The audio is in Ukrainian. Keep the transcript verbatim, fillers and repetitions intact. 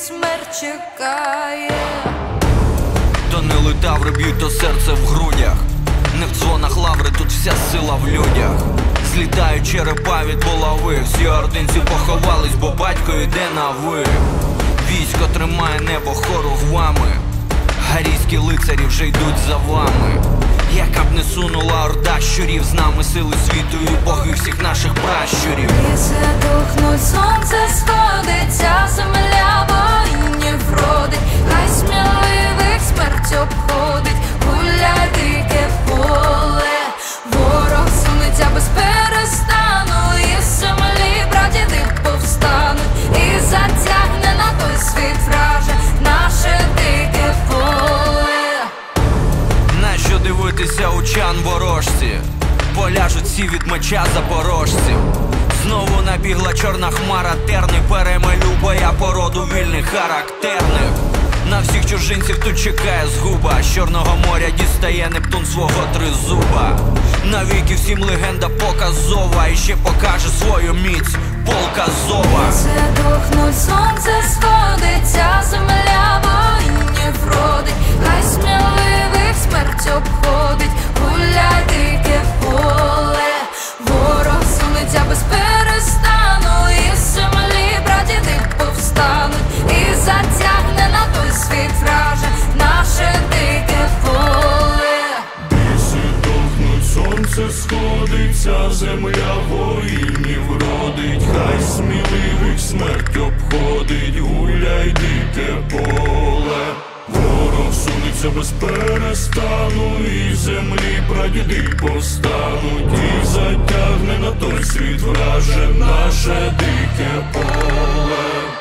смерть чекає. То не летаври б'ють, то серце в грудях. Не в дзвонах лаври, тут вся сила в людях. Злітають черепа від булави. Всі ординці поховались, бо батько йде на ви. Військо тримає небо хоругвами. Гарійські лицарі вже йдуть за вами. Яка б не сунула орда щурів, з нами сили світу і боги всіх наших пращурів. Ліси тухнуть, сонце сходиться, земля воїнів родить. Хай сміливих смерть обходить, гуляй дике поле. Ворог сунеться без перестану, із землі прадіди повстануть. І затягне на той світ враже наше дике поле. Нащо дивитися у чан ворожці? Поляжуть всі від меча запорожців. Знову набігла чорна хмара, терни перемелю боя породу вільних характерних. На всіх чужинців тут чекає згуба. З Чорного моря дістає Нептун свого тризуба. Навіки всім легенда показова, і ще покаже свою міць полк Азова. Ліси тухнуть, сонце сходиться, земля воїнів родить. Хай сміливих смерть обходить, гуляй дике поле. Ворог сунеться без перестану, із землі прадіди повстануть. І затягне на той світ враже наше дике поле. Ліси тухнуть, сонце сходиться, земля воїнів родить. Хай сміливих смерть обходить, гуляй дике поле. Ворог сунеться без перестану, і землі прадіди повстануть. І затягне на той світ враже наше дике поле.